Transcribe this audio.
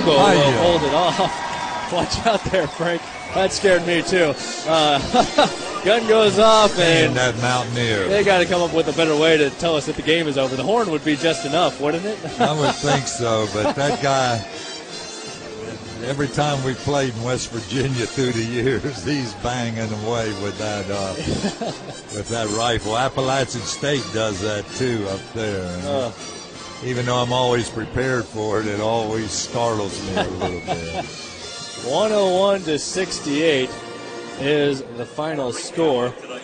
Hugo will hold it off. Watch out there, Frank. That scared me, too. Gun goes off, and that Mountaineer. They got to come up with a better way to tell us that the game is over. The horn would be just enough, wouldn't it? I would think so, but that guy, every time we played in West Virginia through the years, he's banging away with that rifle. Appalachian State does that, too, up there. And even though I'm always prepared for it, it always startles me a little bit. 101-68 is the final score.